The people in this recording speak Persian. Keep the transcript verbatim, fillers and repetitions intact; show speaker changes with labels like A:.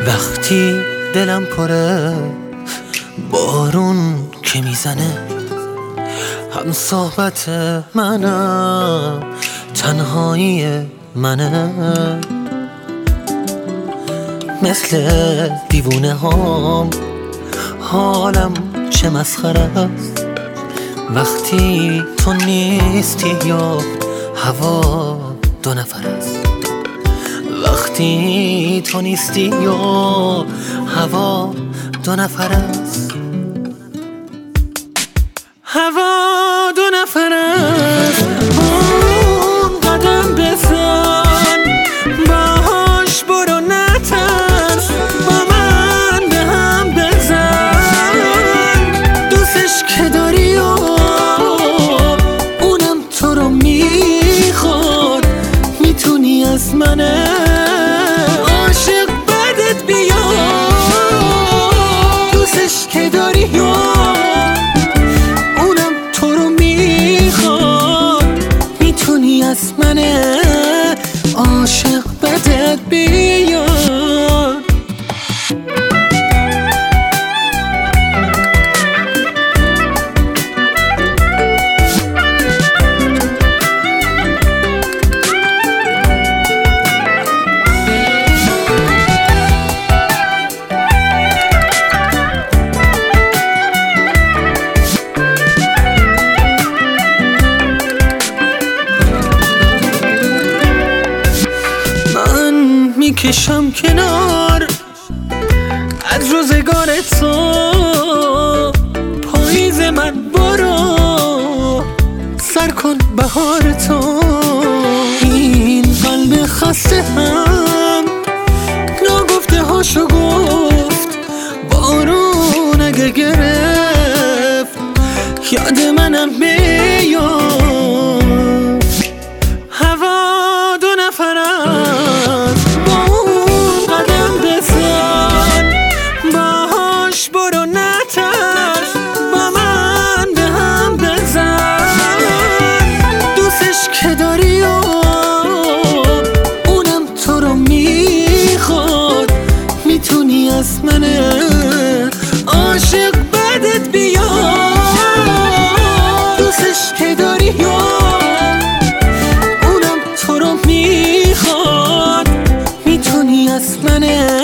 A: وقتی دلم پره بارون که میزنه، هم صحبت منم تنهایی منه، مثل دیوونه هام حالم چه مسخره است. وقتی تو نیستی یا هوا دو نفر است، وقتی تو نیستی یا هوا دو نفر است، هوا دو نفر است. اون قدم بزن باهاش برو نترس، با من به هم بزن دوستش که داری و اونم تو رو میخواد، میتونی از من عاشق بدت بیاد. دوستش که داری و اونم تو رو میخواد، میتونی از من عاشق بدت بیاد. میکشم کنار از روزگار تو، پاییز من برو سر کن بهار تو. این قلب خسته هم ناگفته هاشو گفت، بارون اگه گرفت یاد منم بیاد. هوا دو نفر است، برو نترس، با من به هم بزن دوستش که داری و اونم تو رو میخواد، میتونی از من عاشق بدت بیاد. دوستش که داری و اونم تو رو میخواد، میتونی از من